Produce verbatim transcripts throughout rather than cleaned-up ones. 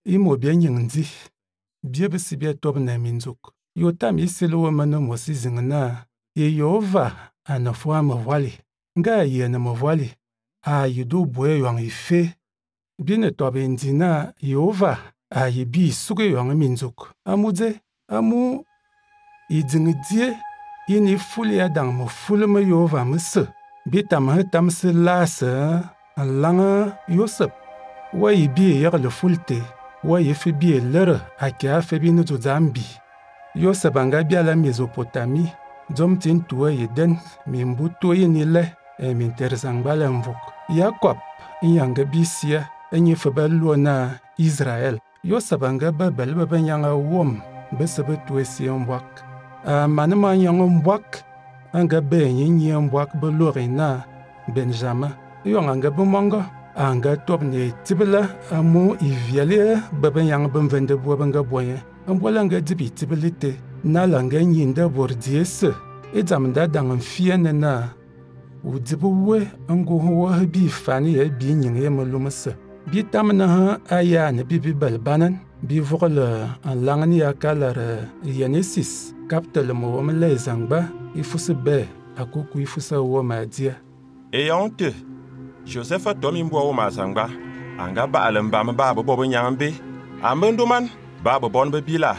imo bia nyingzi bia bisi bia tob na minzuk yotam isilu mano mosi zingna Yehova anafwa mavwali nga yena mavwali a yidu bwe yong ife bine tob nzina Yehova a yibi suge yong minzuk amudze amu idzingdzie yini fuli adang mo fulme Yehova mse bitam hetam se lase langa Yosep wa yibi yer le fulte wa yifi bi lere akia fe binu zambi Yosep anga biala Mesopotami zom tin tuwe yeden mimbu tuwe nile e minterzangbala mvuk Jacob inyanga bisia enye febelu na Israel Yosep anga babel baba nyanga wom besebe tuwe si mbwak a manama nyanga mbwak anga be nyi mbwak belori na Benjamin yong anga bumongo anga tobne tibela amu iviale baba nyanga bemvende bwabanga boye ambwala anga dibi tibelite nala nga nyinda bordiese edzamda dang fiene na udzibuwe angu huwa bi fani ya bi nyinge malumse bi tamna ha aya ne bi bi balbanan bi vogla an langani akalar Genesis kaptel mo mle zangba ifuse be akuku ifuse wo madia eyonte Joseph tomi mbo wo mazangba anga ba alamba ba bo bo nyambe ambenduman ba bo bon be bila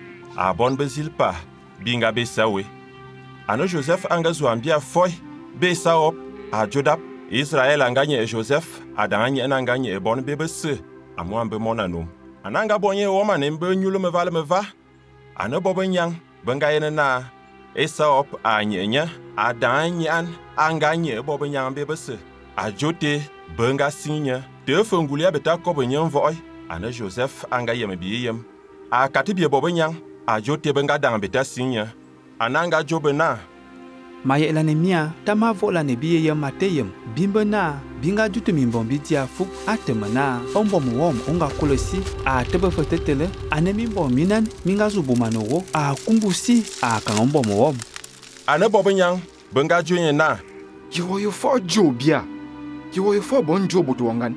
a bon be zilpa binga be sawe ano Joseph anga zuambia foy be saop a Jodap Israel anganye e Joseph adanye nanganye e bon be bese amwambe monanum ananga bonye woma nembe nyulo me vale me va ano bobo nyang benga yene na e saop anyenya adanye an anganye bobo nyang be bese a jote benga sinya de fungulia beta ko bonyen voy ano Joseph anga yeme biyem a katibie bobo nyang a jote benga dang beta sinya ananga jobena Maye lanemia tama vola ne biye yam mateyem bimbena binga jutu mimbom bitia fuk atemana ombo muom onga kolosi a tebe fetetele anemi bom minan minga zubumanowo a kumbusi a kaombo muom ane bobenyang benga junye na Yo yo fo jobia Yo yo fo bon jobo tuangan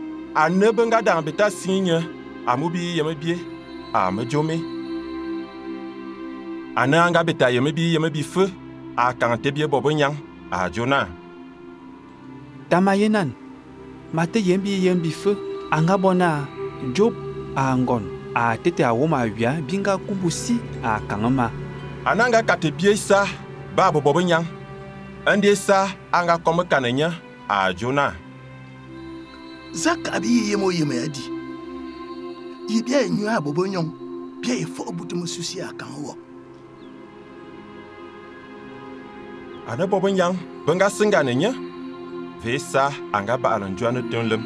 ane benga dang beta sinya amubi yemebie a mejome ane anga beta yemebi yemebi fe a kante bie bobo nyang a jona tamayenan mate yembi yembi fe anga bona job a ngon a tete a woma wia binga kumbusi a kangama ananga kate bie sa ba bobo nyang ande sa anga komme kanenya a jona zakabi yemo yeme adi yibia enyu a bobo nyong bia e fo butumu susi a kanwo ane bobo nyang benga singa nenya vesa anga ba alanjwana tonlem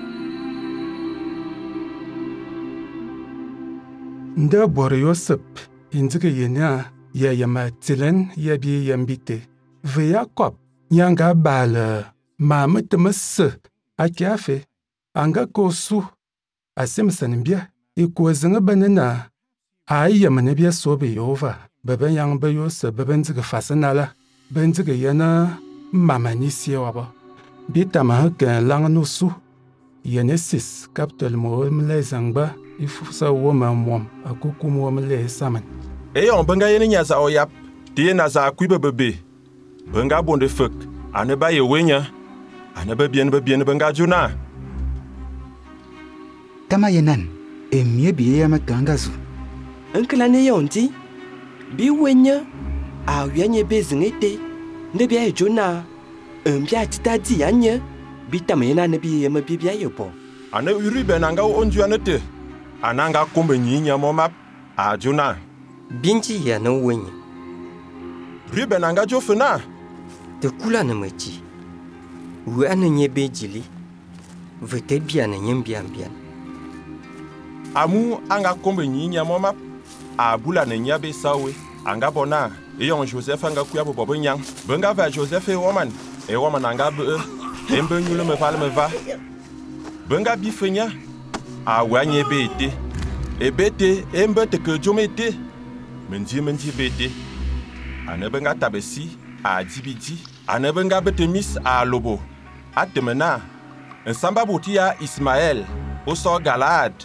nda bor Yosep inzige yenya ya yama tilen ya bi yambite ve Jacob nyanga bal mametmes akiafe anga kosu asimsan bia ikozinga banana ayamane bia sobe Yehova baba yang ba Yosep baba nzige fasanala benziga yana mama nisi waba bitama haka langnusu Genesis kaptel mo mle zangba ifusa woma mom akuku mo mle saman eyon benga yene nyaza oyap tie na za kwibe bebe benga bonde fek ane ba ye wenya ane ba bien ba bien benga juna tama yenan emie biye ya makangazu enkla ne yonti bi wenya a wianye bezingete ne bia e jona mbia titadi anye bitamena ne bia yema bibia yebo ane uribe nanga onjuanete ananga kombe nyinya momap a jona binji ya no wenye ribe nanga jofena te kula na machi we ananye bejili vete bia na nyembia mbia amu anga kombe nyinya momap a bula na nyabe sawe anga bona eyon Joseph anga kuya bobo nyang benga va Joseph e woman e woman anga be embe nyule me pale me va benga bifenya a wanye bete e bete embe te ke jomete menji menji bete ane benga tabesi a dibidi ane benga bete mis a lobo atemena ensamba botia Ismael oso Galad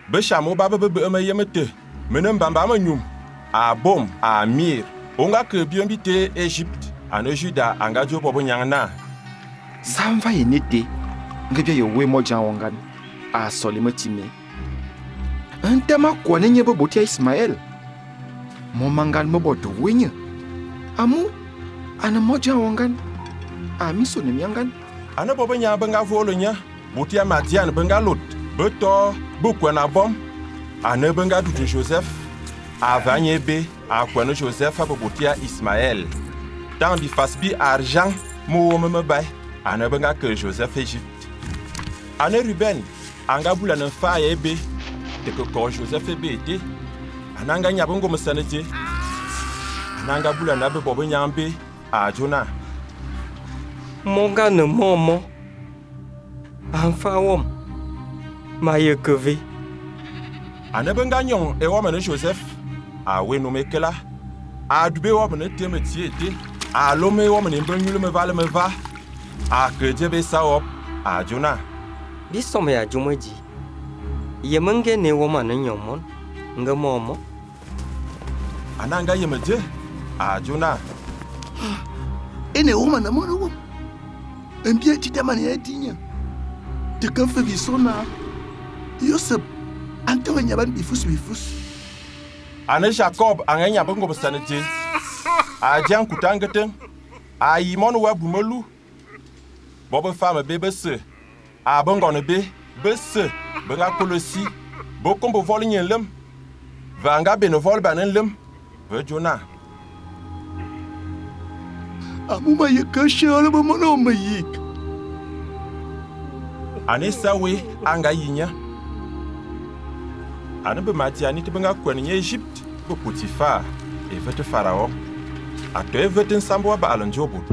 be shamo ba be be me yemete menem bamba ma nyum a bom a mir onga ke biombite Egypte an Juda anga jo bobo nyangna Samva yenete ngebya yewe moja wangan a solimotime Antama kwane nye bobotia Ismael Mo mangan mo bodo wenye Amu ana moja wangan a miso ne miangan ana bobo nya benga volo nya botia Madian benga lot beto bukwana bom ana benga du Joseph avanye be a kwane Joseph abobotia Ismael dans di fasbi argent mo me bay ana benga ke Joseph Egypte ana Ruben anga bula na fa yebe te ko ko Joseph ebete ananga nya bongo msanete ananga bula na be bobo nyambe a Jona Monga ne momo Anfa wom Ma ye keve ana benga nyon e wo mane Joseph a we no mekela a dube wo mane teme tiete a lo me wo mane benyu me vale me va a ke jebe saop a Jona Bisom ya jumoji Ye menge ne woma na nyomon Nga momo ananga yemeje a Jona Ene uma na mona wo. Mbia tita mani ya dinya. Te kan fe bisona. Yosep anto nya ban bifus bifus. ana Jacob anganya bongo basanete a jan kutangeten a yimon wa bumelu bobo fama bebe se a bongo ne be bese benga kolosi bokombo volinyen lem vanga beno vol banen lem ve Jona Amuma ye kashala ba mono mayik. ane sawe anga yinya ane be Madiani te benga kwenye Egypte be Potifar e vete Farao ato e vete nsambo ba alanjobut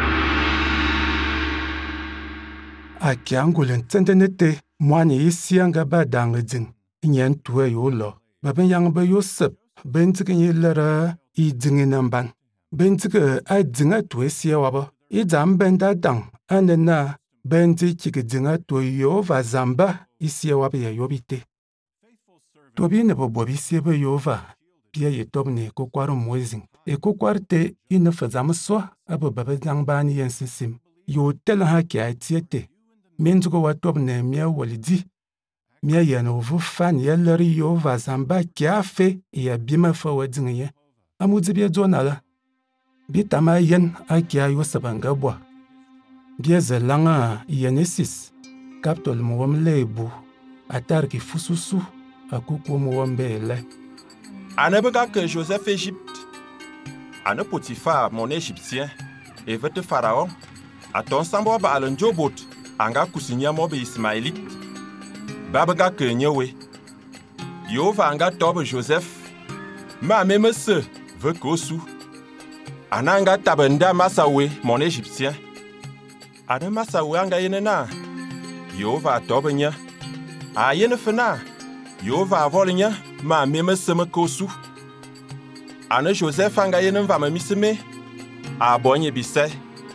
A kiangulen tendenete mwani isi anga ba dangeding nyen tuwe yolo baben yang ba Yosep bentike yelera i dingi namban bentike a dinga tuwe siya waba i zambenda dang anena benti chike dinga tuwe Yehova zamba isi waba ya yobite tobi ne bo bobi siya ba Yehova pia ye tobne kokwaru mwezing e kokwarte ina fazam so abo baba zangbani yensisim yo tel ha kya tiete menzugo wa tobne mia walidi mia yana uvu fan yeleri Yehova zamba kya fe ya bima fa wadinye amudzi bia zonala bitama yen akya Yosabanga bwa bia zelanga Yenesis kaptol muwam lebu atarki fususu akuko muwam bele ane benga ke Joseph Egypte ane Potifar mon égyptien e vete Farao aton sambo ba alanjobot anga kusinya mo be Ismailite babaga ke nyewe Yehova anga tobe Joseph ma meme se ve kosu ananga tabenda masawe mon égyptien ane masawe anga yenena Yehova tobe nya a yene fena Yehova volnya ma meme se me kosu ane Joseph anga yene va miseme a bonye bise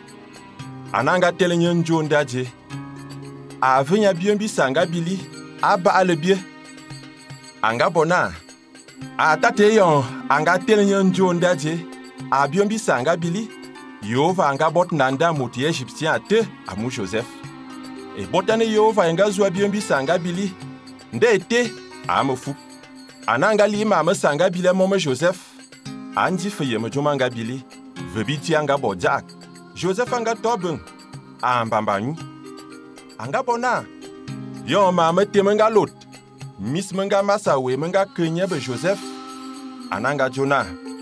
ananga telenye njo ndaje a venya biombi sanga bili aba alebie anga bona a tate yon anga telenye njo ndaje a biombi sanga bili Yehova anga bot nanda moti Egyptien ate amu Joseph e botane Yehova anga zwa biombi sanga bili ndete amofu ananga lima ama sanga bili mo Joseph andi feye me jomanga bili vebiti anga bojak Joseph anga tobun ambambanyu anga bona yo mama temenga lot mis menga masawe menga kenya be Joseph ananga Jona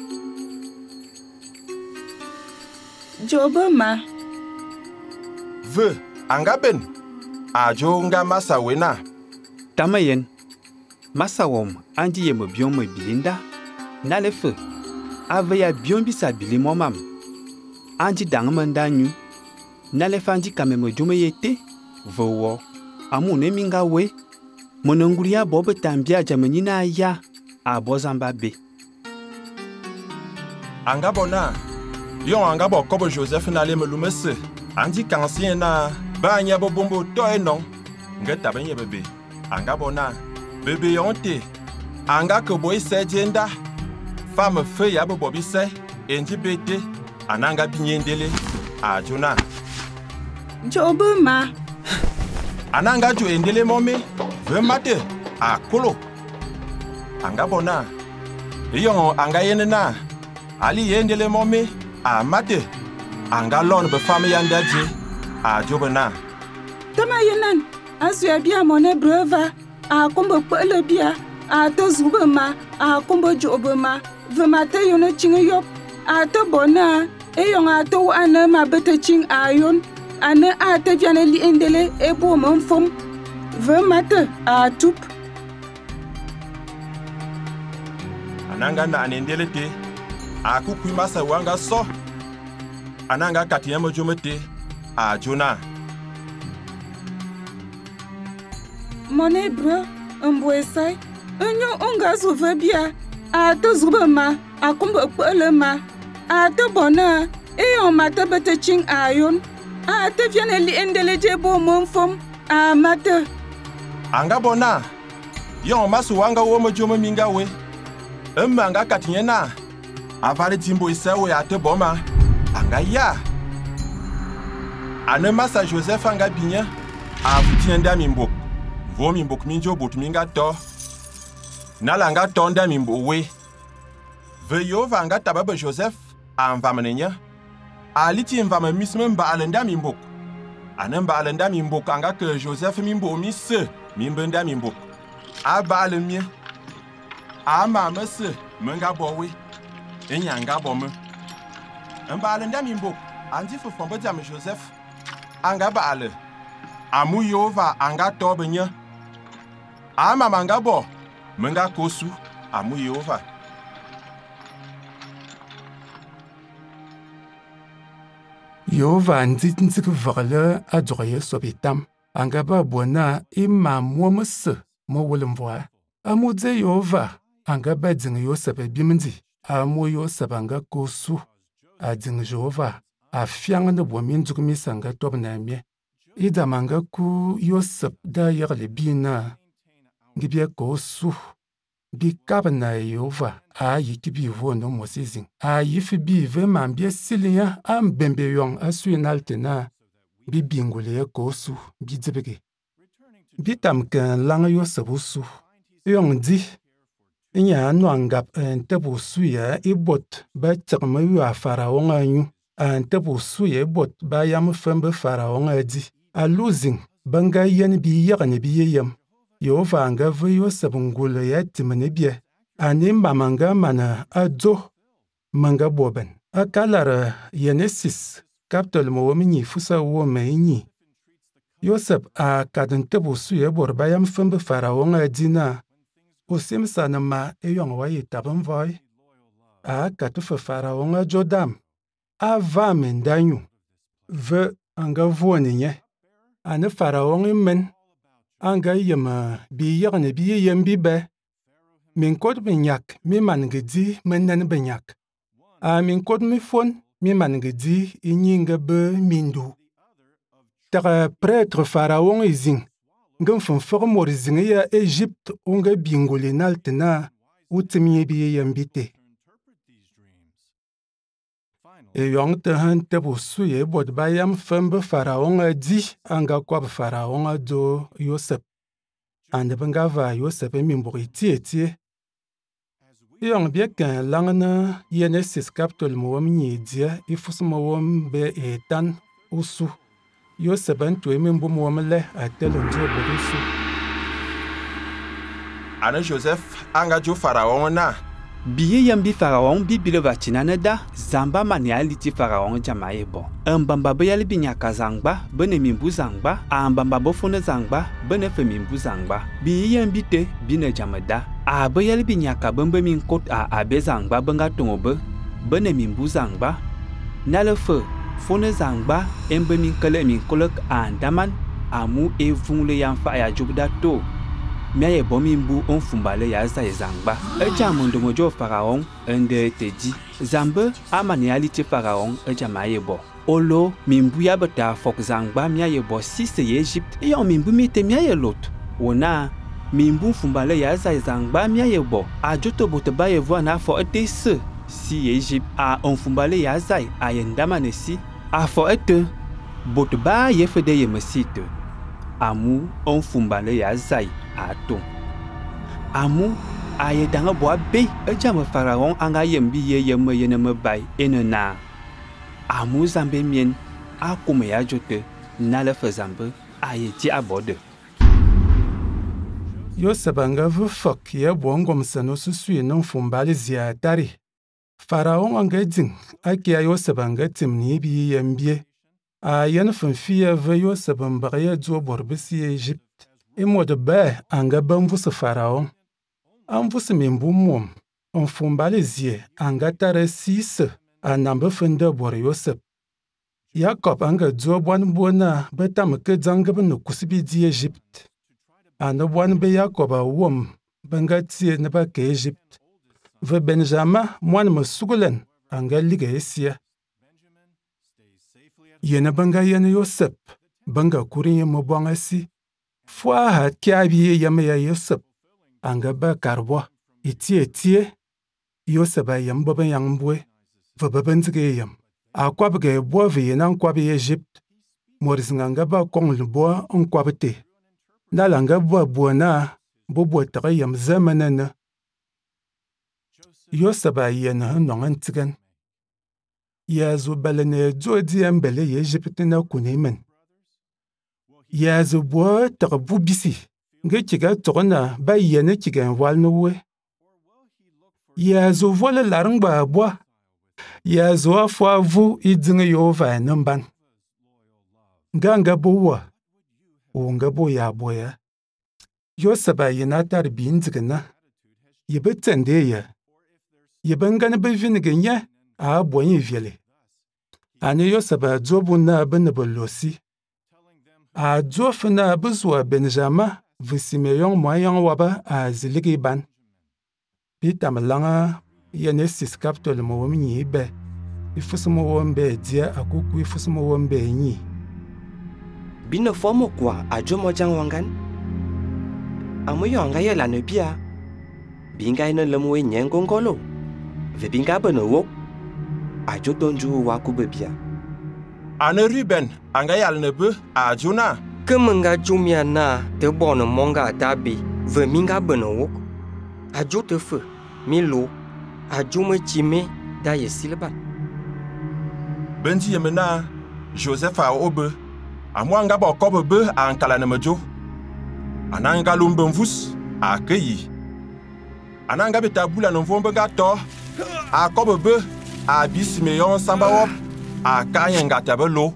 Jobama ve anga ben ajo nga masawe na Tamayen Masawom andi yemo biom me bilinda nalefe ave ya biom bisa bili momam andi dangmanda nyu nalefe andi kameme jome yete vowo amu ne minga we mononguria bobe tambia jamenina ya abozamba be anga bona yo anga bo kobo Joseph na le melumese andi kansien na banya bo bombo to enon ngeta benye bebe anga bona bebe yonte anga ke boy sejenda femme fe ya bo bobi se enji bete ananga binyendele a jona Jobu ma ananga jo endele momi ve mate a kolo anga bona yon anga yenena ali yendele momi a mate anga lon be femme yanda je a jobana Tama yenan asu ya bia mone breva a kombo pele bia a to zuba ma a kombo jobu ma ve mate yono chinga yop a to bona e yon a to ana ma bete ching ayon ane a te viane li endele e bo mon fom ve mate a tup ananga na anendele te a kukui masa wanga so ananga katiyama jomete a jona Mon hébreu, un boisai, un yon onga souve bia, a te zuba ma, a kumbe pele ma, a te bona, e yon mate bete ching ayon, a te viane li endele je bo mon fom, a mate. anga bona yon masu wanga womo jomo minga we emma anga katinyena avare timbo isawe ate boma anga ya ane masa Joseph anga binya a futienda mimbo vo mimbo minjo bot minga to nala anga tonda mimbo we ve yova anga tababa Joseph a mvamenenya aliti mvame misme mba alenda mimbo ane mba alenda mimbo anga ke Joseph mimbo mise mimbenda mimbo aba alemie ama mese menga bowe enyanga bomme mba alenda mimbo anti fo fomba jam Joseph anga ba ale amu yova anga tobenya ama manga bo menga kosu amu yova Yehova nzit nzik vagale a dzoye sobitam anga ba bona ima mwomse mo wulimvwa amudze Yehova anga ba dzing Yosef bimndi amu Yosef anga kosu a dzing Jehova a fiang ne bomin nzuk misanga tobna mie ida manga ku Yosef da yagle bina ngibye kosu bi kabna Yehova a yikibi vo no mosizing a yifi bi ve mambie silia am bembe yong asuinaltena bi bingule kosu bi dzebege bi tamken lang Yosef usu yong di nya nwangap entebu suya ibot ba tsakma yu a faraon anyu entebu suya ibot ba yam fembe faraon adi a losing banga yen bi yagane bi yeyam Yehova anga ve Yosef ngule ya timene bie ani mamanga mana adzo manga boben akalara Genesis kaptol mo womni fusa wo meini Yosef a kadentebu suya bor bayam fembe faraon adina osim sanama eyong wa yitabam voy a katufa faraon a jodam a va mendanyu ve anga voninye ane faraon men anga yema bi yagne bi yem bi be min kod benyak mi mangedi menen benyak a min kod mi fon mi mangedi inyinga be mindu tara prêtre pharaon izing ngam fon formor izing ya Egypte onga bingole naltena utmi bi yem bite e yong te han te busu ye bod bayam fembe pharaon a di anga kwa pharaon a do Yosef ande benga va Yosef mi mbori tie tie yong bie kan langna Genesis kaptol mo wamni dia ifus mo wam be etan usu Yosef antu e membo mo wamle atelo nje bodusu ana Joseph anga jo faraon na biye yambi faraon bibile vachinane da zamba mani aliti faraon jamaye bo mbamba bayali binyaka zangba bene mimbu zangba ambamba bofone zangba bene fe mimbu zangba biye yambi te bine jamada a bayali binyaka bembe min kot a abe zangba benga tongobe bene mimbu zangba nalefe fone zangba embe min kale min kolek andaman amu e vungle yamfa ya jubda to miaye bomimbu on fumbale ya za zangba eja mondo mojo faraon ende teji zambe amani aliti faraon eja maye bo olo mimbu ya bata fok zangba miaye bo sise Egypte e on mimbu mite miaye lot wona mimbu fumba le ya zai zangba mia ye bo a joto bo te ba ye vo na fo ete se si Egypte a on fumba le ya zai a ye ndama ne si a fo ete bo te ba ye fede ye mesite amu on fumba le ya zai a ton amu a ye danga bo be e jama pharaon anga yembi ye ye me ye ne me bai enena amu zambe mien a kuma ya jote na le fe zambe a ye ti abode Yosef anga vu fok ye bwongom sano susui non fumbali zia tari. Pharaon anga ding aki ya Yosef anga tim ni bi yembie. A yen funfie ve Yosef mbagye dzo borbisi Egypt. Imo de ba anga bamvusi Pharaon. Amvusi mimbu mom. On fumbali zie anga tare sise anambe funde bor Yosef. Jacob anga dzo bwan bona betam ke dzangbe no kusibi di Egypt. Ane bwan be Jacob a wom benga tie ne ba ke Egypt. Ve Benjamin mwan me sugulen anga liga esia. Yene benga yene Yosef benga kurin ye mo bwanga si. Fwa ha kiabi yeme ya Yosef anga ba karbo. Itie itie Yosef a yem bobe yang mbwe. Ve bebenzige yem. A kwabge bo ve yena nkwabi Egypt. Moriznganga ba kong lbo nkwabite. Nalanga bwa buana bobo taga yam zamanana. Yosef a yena nongan tigan. Yazu balene jodi ambele ye Egypt na kunemen. Yazu bwa taga bubisi. Nge kiga togona ba yene kiga wal nowe. Yazu vola larangba bwa. Yazu afwa vu idzinga yova namban. Nganga bowa. Unga boya boya. Yosef a yena tar binzigana. Yebe tende ya. Yebe ngana bevinige nya a boye viele. Ane Yosef a dzobu na benebolosi. A dzofu na bezwa Benjamin visimeyon moyen waba a ziligi ban. Pita malanga yenesis kaptol mo nyi be. Ifusumo wombe dia akuku ifusumo wombe nyi. Bino fomo kwa ajo mojang wangan. Amo yonga ye la nebia. Binga ina lemwe nyengongolo. Ve binga beno wok. Ajo donju wa kubebia. Ane Ruben anga yal nebe ajo na. Kemenga jumia na te bono monga tabi. Ve minga beno wok. Ajo te fe. Milo. Ajo me chime da ye silban. Benji yemena Joseph a obe. Amwanga ba kobe be ankala na majo. Ananga lumbe mvus akeyi. Ananga betabula no vombe gato. A kobe be a bismeyon samba wop akanye ngata belo.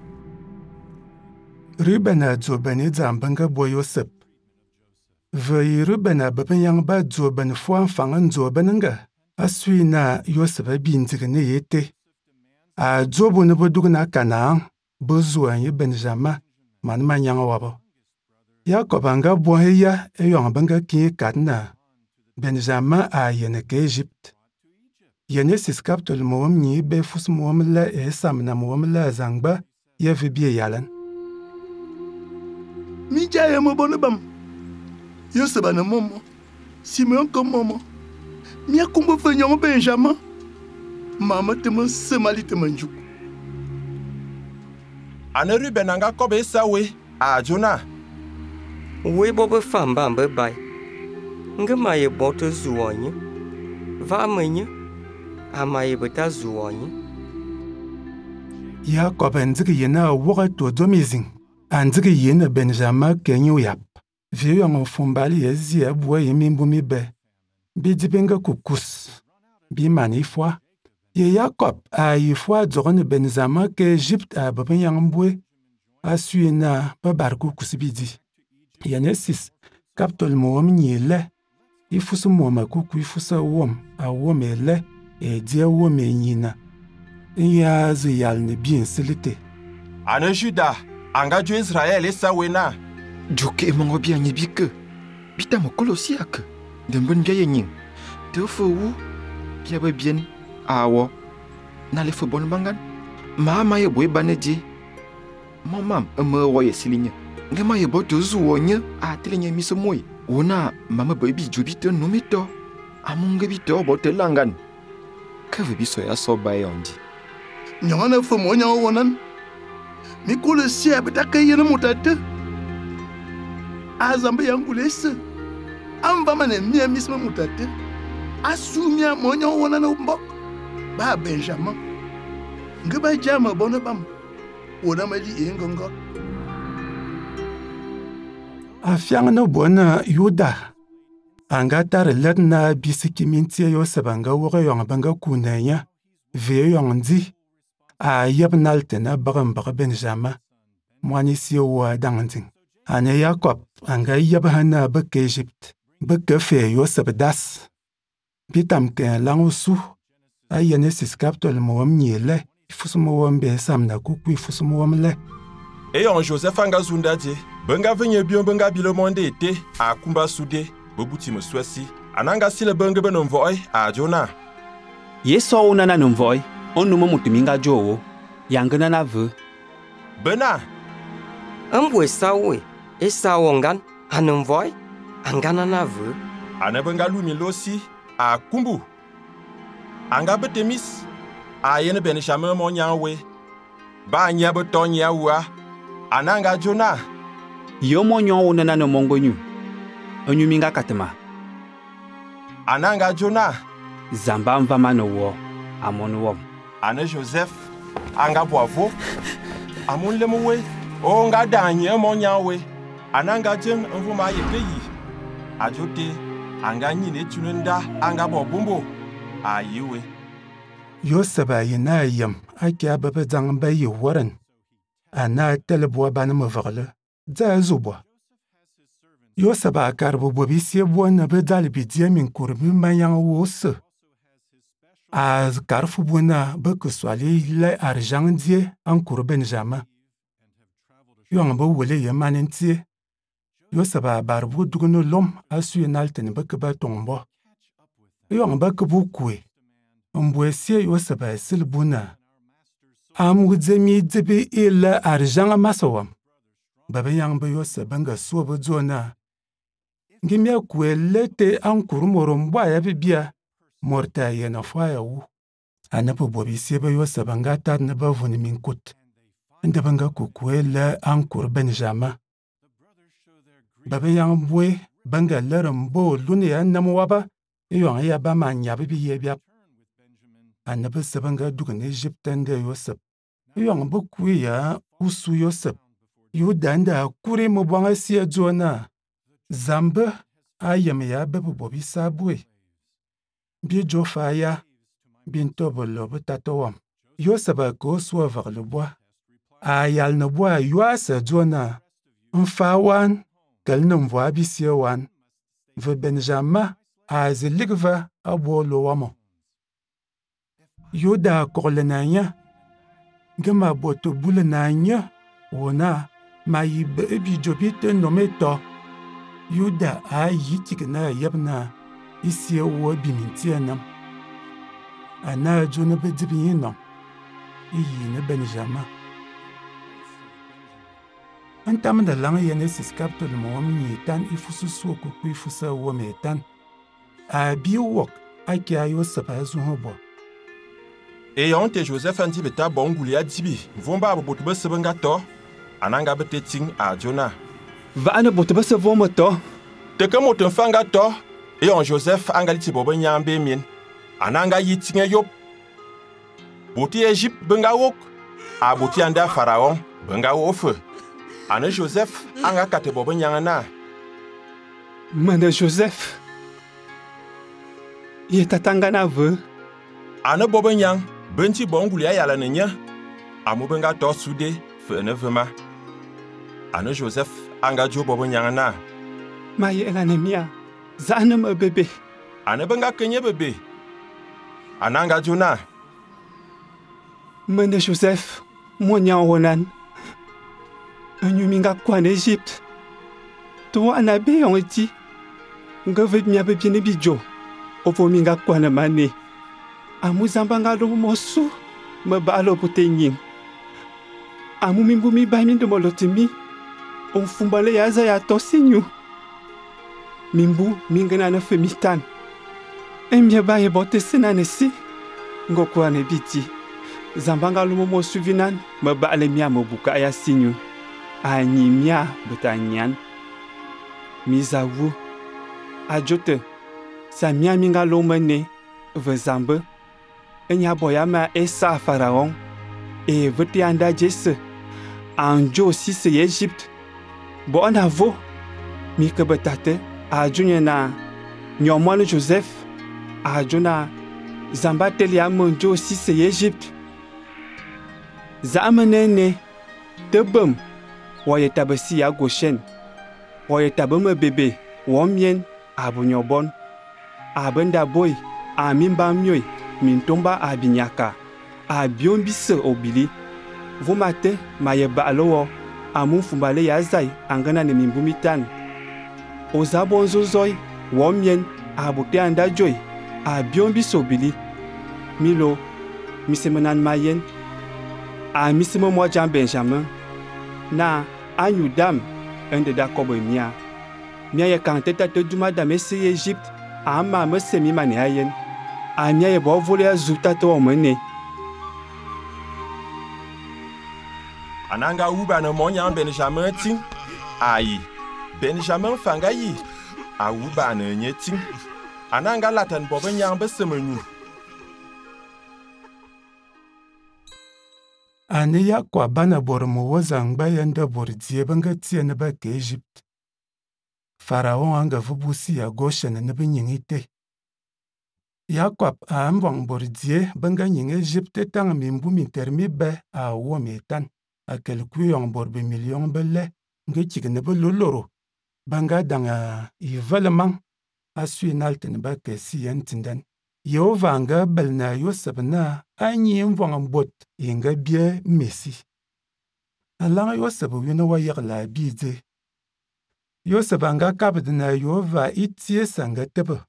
Ruben a dzobani dzambanga bo Yosef. Ve Ruben a beben yang ba dzobani fwa fangan dzobananga. Asui na Yosef a binzigane yete. A dzobu ne bodugna Kanaan. Bozu anye Benjamin. Man manyanga wabo. Jacob anga boheya e yon banga ki katna. Benjamin a yene ke Egypt. Yene siskaptol moom ni be fus moom la e samna moom la zangba ye vibie yalan. Mi jaye mo bonobam. Yosef na momo. Simeon ko momo. Mi akumbo fanyo Benjamin. Mama te mo semali te manjuk. Ane Ruben anga kobe sawe a Jona. We bobe famba mbe bai. Nge maye bote zuonye. Va menye. Amaye beta zuonye. Jacob nzige yena woga to domizing. Anzige yena Benjamin kenyu yap. Viyo yang fumbali yezi ya buwe yimimbu mibe. Bidibenga kukus. Bimani fwa. Ye Jacob a yifwa dzogone Benjamin ke Egypt a baben yang mbwe. Asui na babarku kusibidi. Yenesis kaptol moom nyele. Ifusu mooma kuku ifusa wom a wom ele e dia wom e nyina. Iya zi yal ne bien silite. Ane Juda anga jo Israel esa wena. Joke mongo bia nyebike. Bita mo kolosiak. Dembon bia yenying. Te fo wu bia ba bien awo. Na le fo bon bangan. Ma ma ye boy baneji. Momam eme wo ye silinya. Nge ma ye bo to zu wonye a tele nye mi se moi. Ona mama bo bi jo bi te no mi to. Amunge bi to bo te langan. Ka ve bi so ya so ba yondi. Nyona fo mo nya wonan. Mi kule sia betaka yena mutata. Azambe yangulese. Amba mane mia misma mutata. Asumia mo nya wonan mbok. Ba Benjamin. Ngeba jama bona bam. Wona mali engongo. Afiang no bona Yuda. Anga tar let na bisiki mintie yo sabanga wore yong banga kunanya. Ve yong ndi. A yeb nalte na bagam baga Benjamin. Mwani siyo wa danganding. Ane Jacob anga yeb hana bek Egypt. Bek fe yo sabdas. Bitam ke langusu. A Genesis kaptol mwam nyele. Ifusu mwam be samna kuku ifusu mwam le. E yon Joseph anga zunda je. Benga venye bion benga bile monde ete a kumba sude. Bobuti me swesi. Ananga sile benga benon voy a Jona. Yeso unana numvoy. On numo mutuminga jowo. Yangana na ve. Bena. Ambwe sawe. E sawongan. Hanumvoy. Angana na ve. Ane benga lumi losi a kumbu. Anga betemis. A yene Benjamin mo nyawe. Ba nya beto nya wa. Ananga Jona. Yo mo nyon unana no mongo nyu. Onyu minga katema. Ananga Jona. Zamba mvama no wo. Amon wom. Ane Joseph. Anga boavo. Amon lemowe. O nga danye mo nyawe. Ananga jen mvuma yekeyi. Ajote. Anga nyine tunenda. Anga bobumbo. Ayiwe. Yosaba yina yam. Ake ababa zang ba yi waran. Ana telebwa bana mvagle. Za zubwa. Yosaba akarbo bobi siebwa na bedal bidia min kurbi mayang wose. Az karfu bwana beke swali le argent die an kur Benjamin. Yong bo wele yemanen tie. Yosaba barbu dugno lom asu yenalten beke ba tombo. Yong beke bu kwe. Mbwesie Yosaba silbuna. Am wudzemi dzibi ile argent masawam. Baba yang ba Yosaba nga suwa zona. Ngimya kwe lete an kur moromba ya bibia. Morta yena faya wu. Anapo bobi sieba Yosaba nga tar na ba vuni min kut. Ndaba nga kukwe le an kur Benjamin. Baba yang bwe banga lerembo luni ya namwaba. Yon ya ba ma nyabi bi yebiap. Anaba saba nga dugan Egypte nde Yosab. Yon ba kwe ya usu Yosab. Yudanda kuri mubwanga siya zona. Zambe ayam ya bebe bobi sabwe. Bi jofa ya bintobo lobe tatowam. Yosaba ko suwa var le bois. Ayal ne bois yuasa zona. Mfawan kal ne mvoa bisiya wan. Ve Benjamin a zeligva abo lo wamo. Yoda korle nanya. Gema boto bule nanya. Wona ma yibe ebi jobite nometo. Yoda a yitik na yabna. Isi wo bimintia nam. Ana jona bedibi nam. Iyi ne Benjamin. Antam da lang Genesis kaptol mo mi tan ifusu so ku ifusa wo metan. A bi wok ake ayo sapa zu hobo. E yon te Joseph andi beta bonguli a dibi. Vomba botu be sebenga to. Ananga bete ting a Jona. Va ane botu be se vomba to. Te ke moten fanga to. E yon Joseph angaliti bobe nyambe min. Ananga yitinge yop. Boti Egypte benga wok. A boti anda Pharaon benga wofe. Ane Joseph anga kate bobe nyangana. Mane Joseph. Ye tatanga na ve. Ane bobe nyang benti bonguli a yala nenya. Amu benga to sude fe ne vema. Ane Joseph anga jo bobe nyangana. Ma ye elanemia. Zane me bebe. Ane benga kenye bebe. Ananga Jona. Mene Joseph, monya wonan. Anyu minga kwa en Egypte. Tuwa anabe yon eti. Nga vet mi abe biene bijo. Ovo minga kwa na mane. Amu zambanga lo mosu. Me ba alo pote nying. Amu mimbu mi ba min do molotimi. umfumbale yaza ya tosinyu. Mimbu mingana na femitan. Emye baye bote senanesi. Ngokwa ne biti. Zambanga lumo mo suvinan. Mba ale mia mo buka ya sinyu. Anyi mia betanyan. Mizawu. Ajote. Sa mia minga lomene. Vezambe. Enya boyama esa faraon. E vete anda jese. Anjo si se Egypte. Bo anavo. Mike betate. Ajunya na. Nyomwane Joseph. Ajuna. Zamba telia monjo si se Egypte. Zamenene. Tebem. Woye tabesi ya Goshen. Woye tabeme bebe. Womien. Abunyobon. Abenda boy. Amimba myoy. Mintomba abinyaka. Abion bise obili. Vomate maye balowo. Amun fumbale yazai. Angana ne mimbumitan. Ozabonzo zoy. Womien. Abute anda joy. Abion bise obili. Milo. Misemenan mayen. A miseme mo Jean Benjamin. Na anyudam. Un de Jacob mia. Mia ye kanteta te duma da mesi Egypte. Ama me semi mani ayen. A mia ye bo vole azuta to omene. Ananga uba na monya Benjamin ting. Ayi. Benjamin fanga yi. A uba na nye ting. Ananga latan bobe nyambe semenyu. Ane ya kwa bana bormo wazangba yanda bordzie banga tiene ba ke Egypte. Pharaon anga vubusi ya Goshen ne binyingite. Yakob a ambong bordzie banga nying Egypte tang mimbu mintermi be a wo metan. A kelku yong borbe million bele nge chigne be loloro. Banga danga i velemang a sui nalten ba ke siyen tinden. Yehova anga belna Yosef na anyi mvong mbot inga bie mesi. Alanga Yosef wina wa yagla bide. Yosef anga kabdina Yehova itie sanga tebe.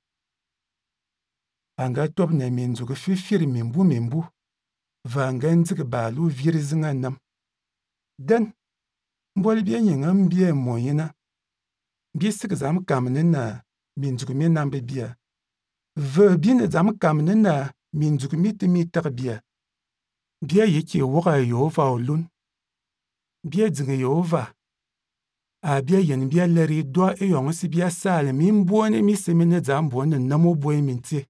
Anga top na minzuge fifiri mimbu mimbu. Vanga nzige balu virizinga nam. Den, mbol bie nyinga mbie moyina. Bisik zam kamne na minzuge mi nambe bia. Ve bine zam kamne na minzuge mi timi tar bia. Bia yiki woga Yehova olun. Bia zinge Yehova. A bia yen bia leri doa e yong si bia sale mi mbone mi semene zam mbone namo boe minti.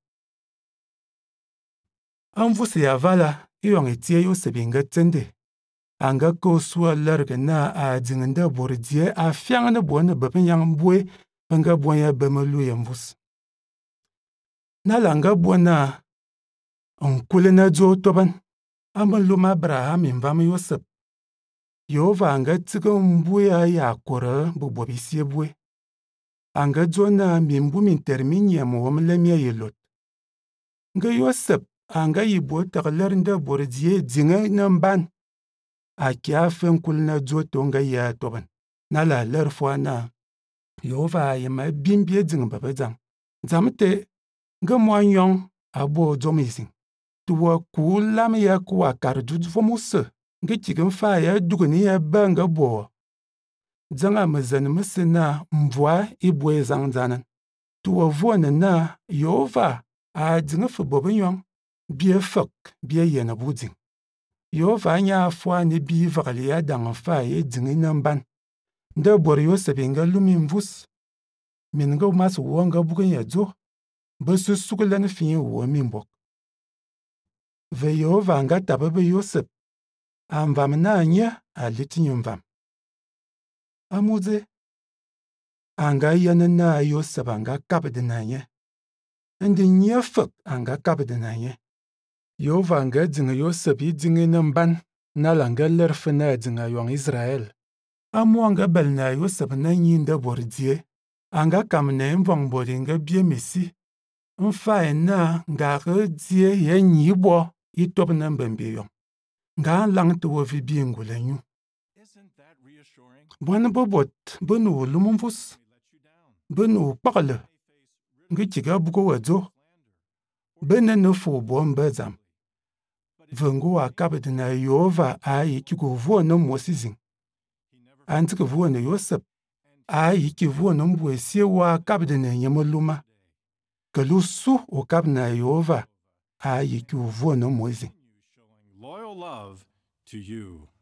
Anvuse ya vala e yong etie Yosef inga tende. Anga ko suwa lerge na a zingende bordie a fiangane bone bepe yang mbue anga boya bemelu yemvus. Nalanga bona onkule na zo toban. Aman luma Abraham imvam Yosef. Yehova anga tsige mbue ya kore bubobisie bue. Anga zona mimbu mintermi nyemo wamlemia yelot. Nga Yosef anga yibo taglernde bordie zinge namban. A kia fenkul na zo tonga ya toban. Nala lerfwa na Yehova yema bimbie zing babezang. Zamte nga mwanyong abo zomizing. Tuwa kulam ya kuwa kardu fomuse. Nga chigen fa ya dugani ya banga bo. Zanga mezen mesena mvwa ibwe zang zanan. Tuwa vwane na Yehova a zinge febobe nyong. Bie fak bie yena buding. Yehova nya fwa ne bi vagali ya dang fa ye zinge namban. Nda bor Yosef inga lumi mvus. Minga mas wonga bugen ya zo. Besu sukulan fin wo mimbok. Ve Yehova anga tababe Yosef. Amvam na anya a litinyumvam. Amuze. Anga yana na Yosef anga kabde na anya. Ndi nye fak anga kabde na anya. Yehova anga zinga Yosef i zinga namban. Nalanga lerfe na zinga yong Israel. Amu anga bel na Yosef na nyinda bordie. Anga kamne mvong bodi nga bie mesi. Mfa na nga die ye nyibo i top na mbembe yong. Nga lang to wofi bi ngulenyu. Bwana bobot benu lumumvus. Benu pakle. Nga chiga buko wadzo. Bene no fo bombe zam. Vengo akabde na Yehova a yikigo vo no mosizing. a nzike vuo ne Yosep a yiki vuo no mbue sie wa kabde ne nyemoluma. Ke lu su o kab na Yehova a yiki vuo no Moise. Loyal love to you.